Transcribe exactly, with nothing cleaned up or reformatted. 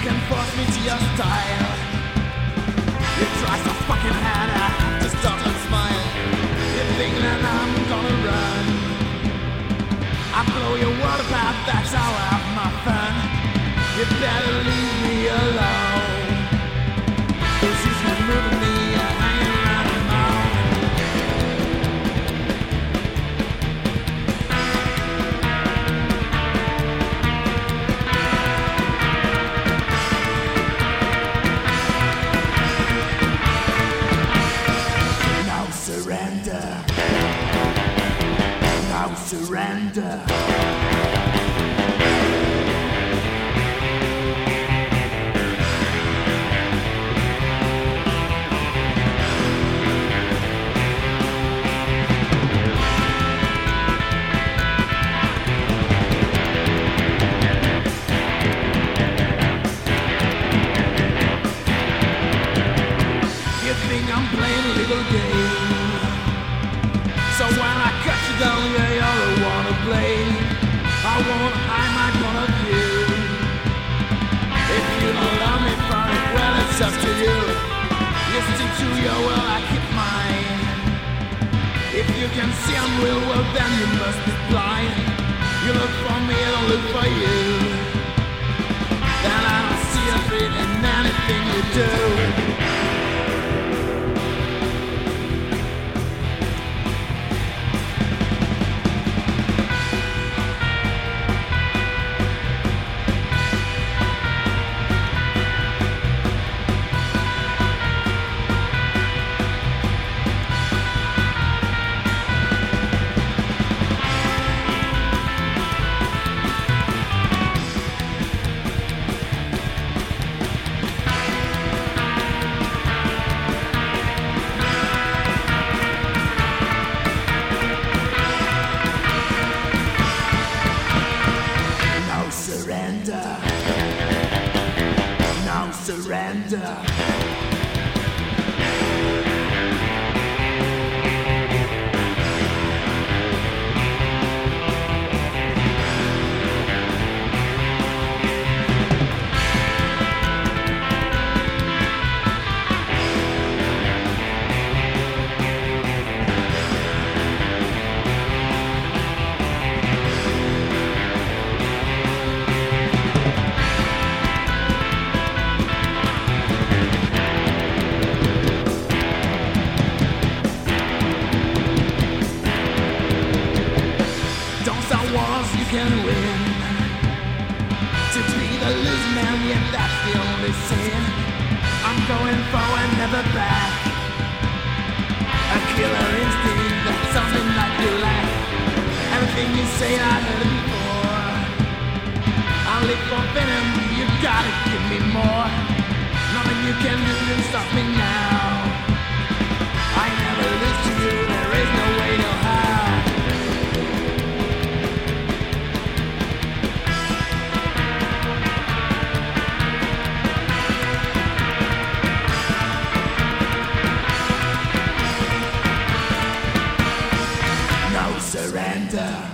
can force me to your style. You try so fucking hard uh, to stop and smile. You think that I'm gonna run. I blow your world apart, that's how I have my fun. You better leave me alone. Cause you've been moving me uh, hanging around the mountain. Surrender. Now surrender. You think I'm playing a little game? So when I cut you down, yeah, you're a wanna play. I won't hide my point of view. If you don't love me for it, well, it's up to you. You stick to your will, I keep mine. If you can see I'm real, well, then you must be blind. You look for me, I don't look for you. Then I don't see a threat in anything you do. Surrender. Now surrender. You can win. To be the loose man, yeah, that's the only sin. I'm going forward, never back. A killer instinct, that's something that you lack. Everything you say, I heard it before. I live for venom, you gotta give me more. Nothing you can do to stop me now. I never lose to you, there is no way, no how. Surrender.